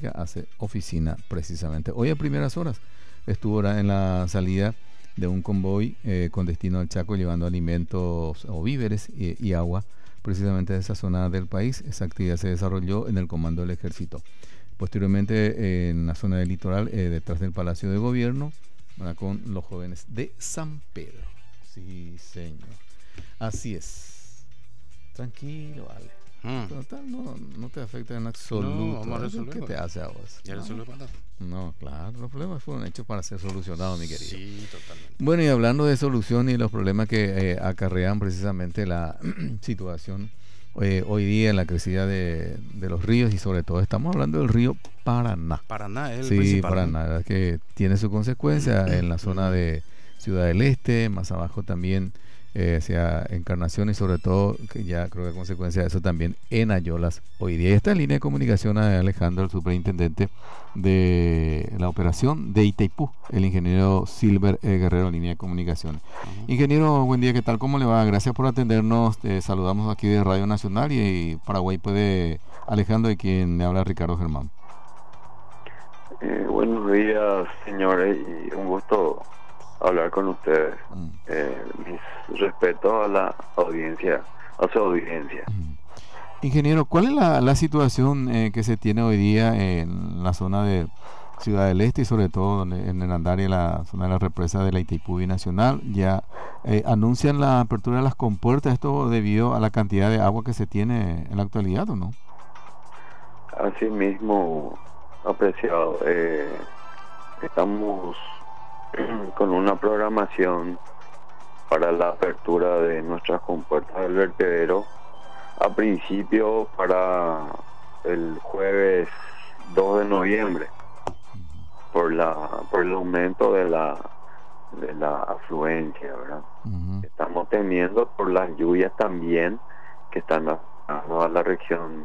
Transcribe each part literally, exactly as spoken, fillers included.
Pública hace oficina precisamente. Hoy a primeras horas estuvo ahora en la salida de un convoy eh, con destino al Chaco, llevando alimentos o víveres y, y agua precisamente de esa zona del país. Esa actividad se desarrolló en el comando del ejército. Posteriormente eh, en la zona del litoral, eh, detrás del Palacio de Gobierno, ¿verdad?, con los jóvenes de San Pedro. Sí, señor. Así es. Tranquilo, vale. Mm. Total, no, no te afecta en absoluto. No, vamos a ¿eh? resolverlo. ¿Qué te hace a vos? Ya No. resolvió para. No, claro, los problemas fueron hechos para ser solucionados, mi querido. Sí, totalmente. Bueno, y hablando de solución y los problemas que eh, acarrean precisamente la situación eh, hoy día en la crecida de, de los ríos, y sobre todo estamos hablando del río Paraná. Paraná es el Sí, principal. Paraná, la verdad que tiene su consecuencia en la zona de Ciudad del Este, más abajo también eh, hacia Encarnación, y sobre todo, que ya creo que a consecuencia de eso también en Ayolas hoy día. Y está en línea de comunicación a Alejandro, el superintendente de la operación de Itaipú, el ingeniero Silver eh, Guerrero, en línea de comunicación. Uh-huh. Ingeniero, buen día, ¿qué tal? ¿Cómo le va? Gracias por atendernos. Te saludamos aquí de Radio Nacional, y, y Paraguay puede Alejandro, de quien le habla Ricardo Germán. Eh, buenos días, señores, y un gusto hablar con ustedes. Mm. Eh, mis respetos a la audiencia, a su audiencia. Mm. Ingeniero, ¿cuál es la, la situación eh, que se tiene hoy día en la zona de Ciudad del Este, y sobre todo en el Andar y la zona de la represa de la Itaipú Binacional? Ya eh, anuncian la apertura de las compuertas, esto debido a la cantidad de agua que se tiene en la actualidad, ¿o no? Así mismo, apreciado. Eh, estamos con una programación para la apertura de nuestras compuertas del vertedero, a principio para el jueves dos de noviembre, por la por el aumento de la de la afluencia, ¿verdad? Uh-huh. Estamos teniendo por las lluvias también que están afectando a la región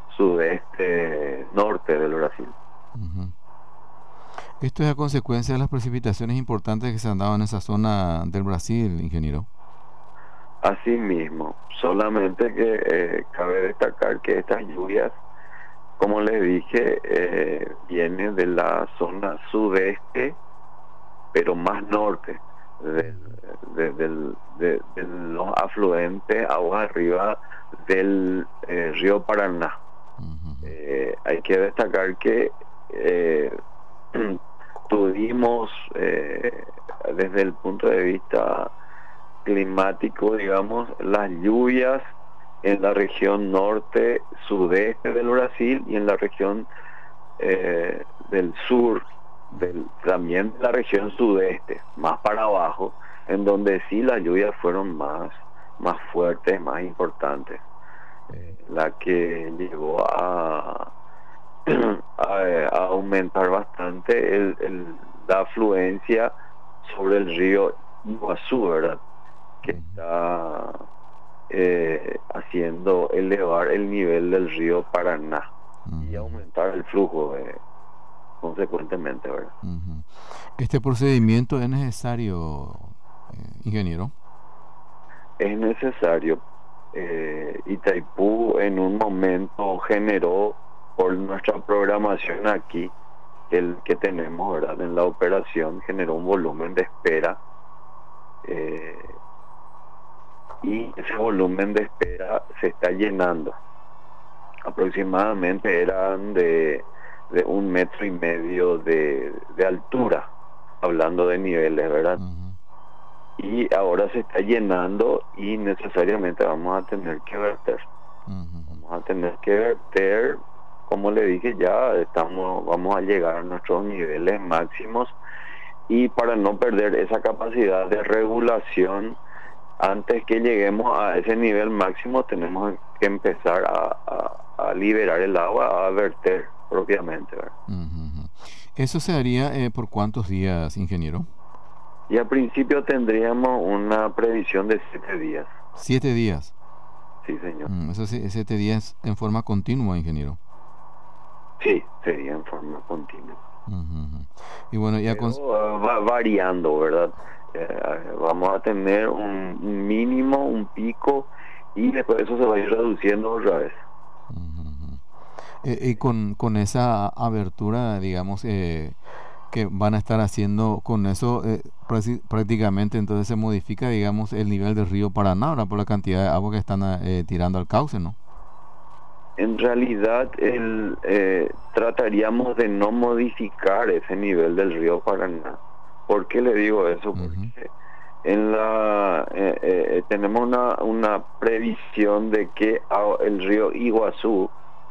sudeste norte del Brasil. Uh-huh. ¿Esto es a consecuencia de las precipitaciones importantes que se han dado en esa zona del Brasil, ingeniero? Así mismo, solamente que eh, cabe destacar que estas lluvias, como les dije, eh, vienen de la zona sudeste, pero más norte, de, de, de, de, de los afluentes aguas arriba del eh, río Paraná. Uh-huh. Eh, hay que destacar que eh, tuvimos eh, desde el punto de vista climático, digamos, las lluvias en la región norte sudeste del Brasil y en la región eh, del sur del, también la región sudeste, más para abajo, en donde sí las lluvias fueron más más fuertes, más importantes, eh, la que llegó a A, a aumentar bastante el, el, la afluencia sobre el río Iguazú, ¿verdad? Que está eh, haciendo elevar el nivel del río Paraná uh-huh. y aumentar el flujo eh, consecuentemente, ¿verdad? Uh-huh. ¿Este procedimiento es necesario, eh, ingeniero? Es necesario. Eh, Itaipú en un momento generó, por nuestra programación aquí, el que tenemos, ¿verdad?, en la operación, generó un volumen de espera, eh, y ese volumen de espera se está llenando. Aproximadamente eran de, de un metro y medio de, de altura, hablando de niveles, ¿verdad? Uh-huh. Y ahora se está llenando y necesariamente vamos a tener que verter. Uh-huh. Vamos a tener que verter. Como le dije, ya estamos, vamos a llegar a nuestros niveles máximos, y para no perder esa capacidad de regulación, antes que lleguemos a ese nivel máximo, tenemos que empezar a, a, a liberar el agua, a verter propiamente, ¿verdad? Uh-huh. ¿Eso se haría eh, por cuántos días, ingeniero? Y al principio tendríamos una previsión de siete días. ¿Siete días? Sí, señor. Mm, ¿Esos siete días en forma continua, ingeniero? Sí, sería en forma continua. Uh-huh. Y bueno, ya Pero, uh, va variando, ¿verdad? Eh, vamos a tener un, un mínimo, un pico, y después eso se va a ir reduciendo otra vez. Uh-huh. Eh, y con, con esa abertura, digamos, eh, que van a estar haciendo con eso, eh, prácti- prácticamente entonces se modifica, digamos, el nivel del río Paraná, ahora por la cantidad de agua que están eh, tirando al cauce, ¿no? En realidad, el, eh, trataríamos de no modificar ese nivel del río Paraná. ¿Por qué le digo eso? Ujú, Porque en la eh, eh, tenemos una, una previsión de que a- el río Iguazú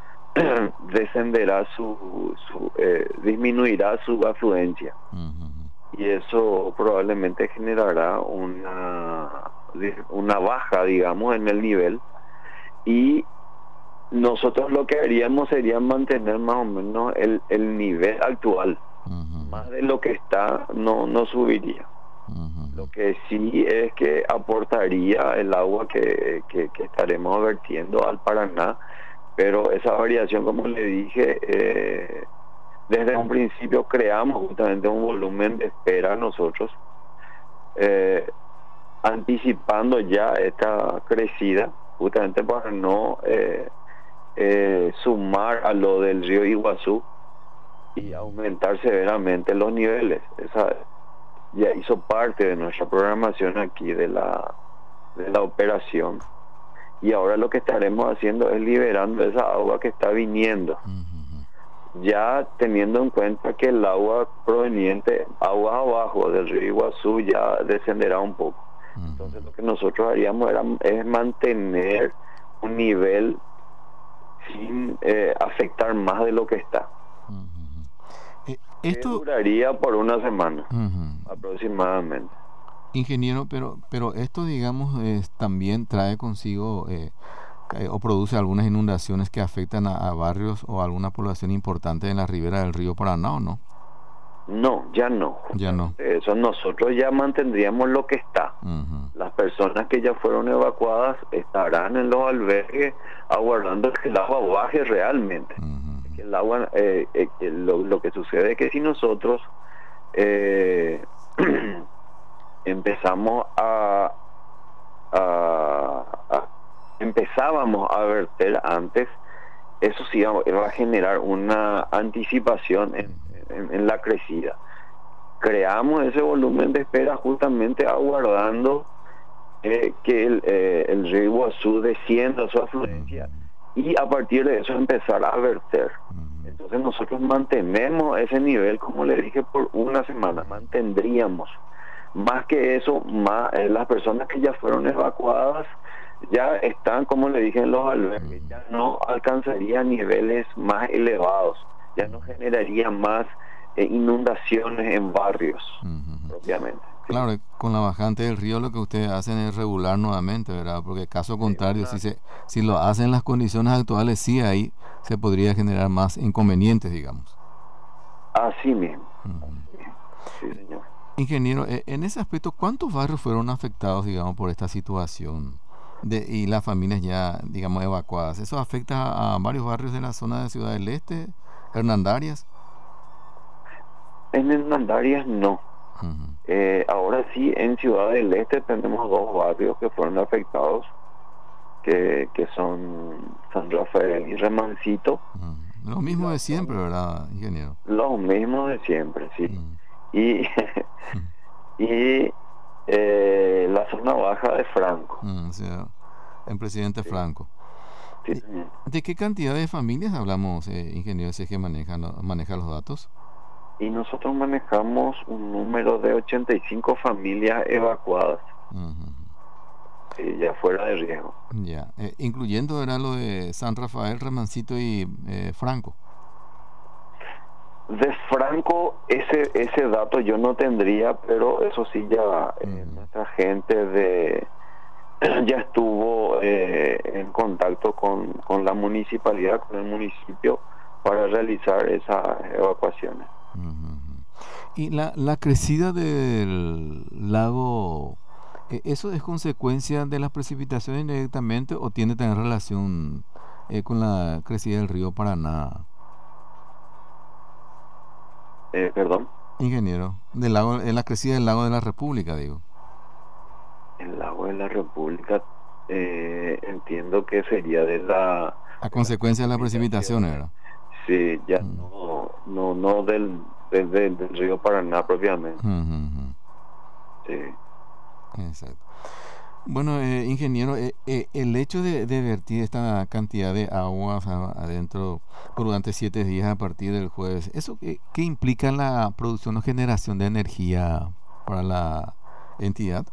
descenderá su, su eh, disminuirá su afluencia, ujú, y eso probablemente generará una una baja, digamos, en el nivel, y nosotros lo que haríamos sería mantener más o menos el, el nivel actual. ujú, Más de lo que está no no subiría. ujú, Lo que sí es que aportaría el agua que, que, que estaremos vertiendo al Paraná, pero esa variación, como le dije, eh, desde un principio creamos justamente un volumen de espera nosotros, eh, anticipando ya esta crecida, justamente para no eh, eh, sumar a lo del río Iguazú y aumentar severamente los niveles. Esa ya hizo parte de nuestra programación aquí de la, de la operación. Y ahora lo que estaremos haciendo es liberando esa agua que está viniendo, ujú, ya teniendo en cuenta que el agua proveniente, aguas abajo del río Iguazú, ya descenderá un poco. Entonces lo que nosotros haríamos era, es mantener un nivel sin eh, afectar más de lo que está, ujú, ujú. Eh, que esto, duraría por una semana ujú. aproximadamente. Ingeniero, pero, pero esto, digamos, es- también trae consigo eh, eh, o produce algunas inundaciones que afectan a, a barrios o a alguna población importante en la ribera del río Paraná, ¿o no? No, ya no, Ya no. justamente eso. Nosotros ya mantendríamos lo que está. Ujú, Las personas que ya fueron evacuadas estarán en los albergues aguardando que el agua baje realmente. ujú, Que el agua, eh, eh, que lo, lo que sucede es que si nosotros eh, empezamos a, a, a- empezábamos a verter antes, eso sí va va a generar una anticipación en, en, en la crecida. Creamos ese volumen de espera justamente aguardando eh, que el, eh, el río Iguazú descienda su afluencia, ujú, y a partir de eso empezar a verter. ujú, Entonces nosotros mantenemos ese nivel, como le dije, por una semana, mantendríamos. Más que eso, más, eh, las personas que ya fueron evacuadas ya están, como le dije, en los albergues, ya no alcanzaría niveles más elevados, ya no generaría más eh, inundaciones en barrios ujú, ujú. propiamente. Sí, Claro, eh, con la bajante del río lo que ustedes hacen es regular nuevamente, ¿verdad? Porque caso sí, contrario, si una, se, si lo hacen en las condiciones actuales, sí ahí se podría generar más inconvenientes, digamos. así mismo, Ujú. así mismo. Sí, señor. Ingeniero, eh, en ese aspecto, ¿cuántos barrios fueron afectados, digamos, por esta situación de, y las familias ya, digamos, evacuadas? ¿Eso afecta a varios barrios de la zona de Ciudad del Este, Hernandarias? En Hernandarias no. Ujú, Eh, ahora sí, en Ciudad del Este tenemos dos barrios que fueron afectados, que, que son San Rafael y Remancito, ujú. Lo y mismo la de siempre, zona, ¿verdad, ingeniero? los mismos de siempre, sí. Ujú, Y, ujú, y eh, la zona baja de Franco. ujú. O sea, el presidente Sí, Franco. sí, ¿Y señor. ¿De qué cantidad de familias hablamos, eh, ingeniero, si es que maneja, lo- maneja los datos? Y nosotros manejamos un número de ochenta y cinco familias evacuadas, Ujú, sí, ya fuera de riesgo. ya, eh, incluyendo era lo de San Rafael, Remancito y eh, Franco. De Franco, ese ese dato yo no tendría, pero eso sí, ya eh, Ujú, nuestra gente de ya estuvo eh, en contacto con, con la municipalidad, con el municipio, para realizar esas evacuaciones. ujú, ujú. Y la, la crecida del lago, eh, ¿eso es consecuencia de las precipitaciones directamente o tiene también relación eh, con la crecida del río Paraná, Eh, perdón, ingeniero? Del lago, en la crecida del lago de la República, digo. el lago de la República, eh, entiendo que sería de la A de las consecuencia de las precipitaciones, precipitaciones. ¿verdad? sí, ya Mm. no, no, no del, del, del- del río Paraná propiamente. Ujú, ujú. Sí. Exacto. Bueno, eh, ingeniero, eh, eh, el hecho de, de vertir esta cantidad de agua, o sea, adentro por durante siete días a partir del jueves, ¿eso qué, qué implica en la producción o generación de energía para la entidad?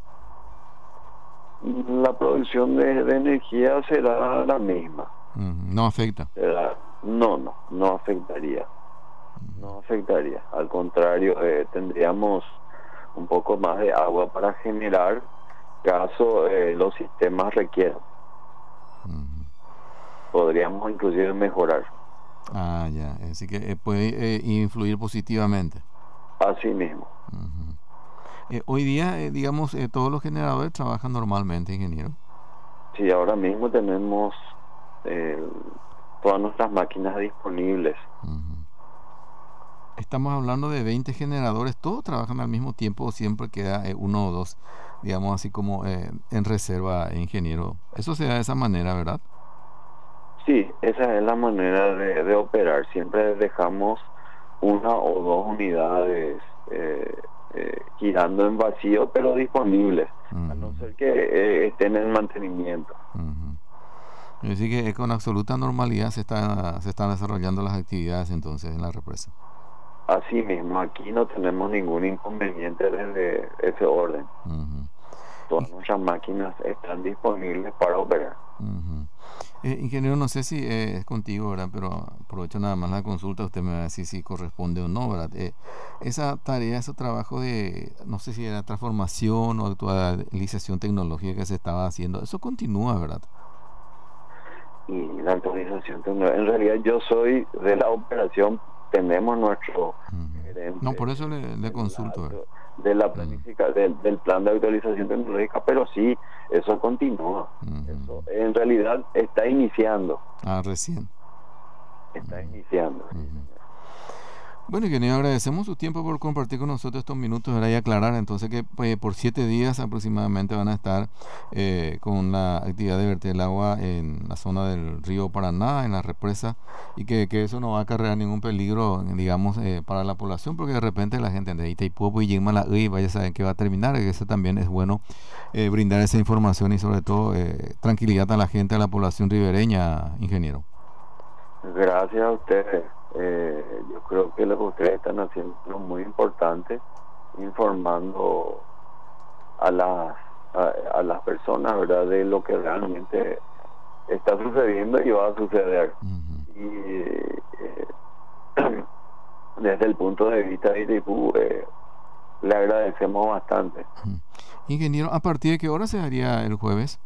La producción de, de energía será la misma. Ujú, no afecta. Será- no, no, no afectaría. No afectaría. Al contrario, eh, tendríamos un poco más de agua para generar caso eh, los sistemas requieran. Ujú. Podríamos inclusive mejorar. Ah, ya. Así que eh, puede eh, influir positivamente. Así mismo. Ujú. Eh, hoy día, eh, digamos, eh, todos los generadores trabajan normalmente, ingeniero. Sí, ahora mismo tenemos eh, todas nuestras máquinas disponibles. Ujú. Estamos hablando de veinte generadores, todos trabajan al mismo tiempo o siempre queda eh, uno o dos, digamos así como eh, en reserva, ingeniero. Eso se da de esa manera, ¿verdad? Sí, esa es la manera de, de operar. Siempre dejamos una o dos unidades eh, eh, girando en vacío, pero disponibles, a no Ujú, ser que eh, estén en mantenimiento. ujú. Es decir, que eh, con absoluta normalidad se está, se están desarrollando las actividades entonces en la represa. Así mismo, aquí no tenemos ningún inconveniente desde ese orden. Ujú. Todas Y- nuestras máquinas están disponibles para operar. ujú. Eh, ingeniero, no sé si eh, es contigo, ¿verdad? Pero aprovecho nada más la consulta, usted me va a decir si corresponde o no, ¿verdad? Eh, esa tarea, ese trabajo de, no sé si era transformación o actualización tecnológica que se estaba haciendo, eso continúa, ¿verdad? Y la actualización tecnológica, en realidad yo soy de la operación, tenemos nuestro Ujú. No, por gerente eso le, le de la, consulto, ¿verdad? de la Ujú, planifica, del, del plan de actualización tecnológica, pero sí, eso continúa. Eso ujú. en realidad está iniciando, Ah, recién. está Ujú, iniciando, sí, ujú. señor. Bueno, ingeniero, agradecemos su tiempo por compartir con nosotros estos minutos, ¿verdad? Y aclarar entonces que pues, por siete días aproximadamente van a estar eh, con la actividad de verter el agua en la zona del río Paraná, en la represa, y que, que eso no va a acarrear ningún peligro, digamos, eh, para la población, porque de repente la gente de Itaipu y llega la y vaya a saber que va a terminar, y eso también es bueno eh, brindar esa información y sobre todo eh, tranquilidad a la gente, a la población ribereña, ingeniero. Gracias a ustedes. Eh, yo creo que lo que ustedes están haciendo es muy importante, informando a las a, a las personas, ¿verdad?, de lo que realmente está sucediendo y va a suceder. Ujú. Y eh, desde el punto de vista de Itaipú, eh, le agradecemos bastante. Ujú. Ingeniero, ¿a partir de qué hora se haría el jueves?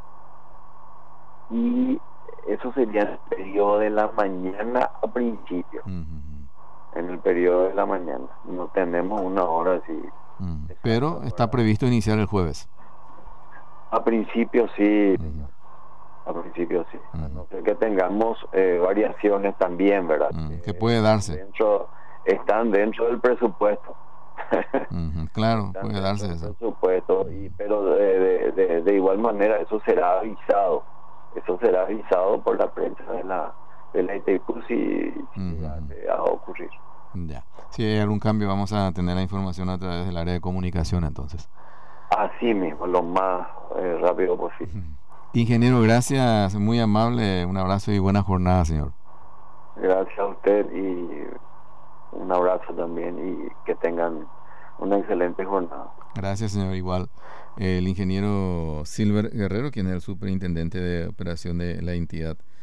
Y eso sería en el periodo de la mañana a principio, Ujú, en el periodo de la mañana. No tenemos una hora así ujú. exacta Pero está para... previsto iniciar el jueves. A principio sí, Ujú, señor. A principio sí. A ujú, no ser que tengamos eh, variaciones también, ¿verdad? ujú. Que Que puede están darse. dentro, están dentro del presupuesto. Ujú, claro, Están puede dentro darse del eso. presupuesto, y Ujú, pero de, de, de, de igual manera eso será avisado. Eso será avisado por la prensa de la de la Itaipú si, si ujú, llegase a ocurrir. ujú. Ya. Si hay algún cambio, vamos a tener la información a través del área de comunicación entonces. Así mismo, lo más eh, rápido Ujú. posible. Ingeniero, gracias, muy amable. Un abrazo y buena jornada, señor. Gracias a usted y un abrazo también y que tengan una excelente jornada. Gracias, señor. Igual, el ingeniero Silver Guerrero, quien es el superintendente de operación de la entidad.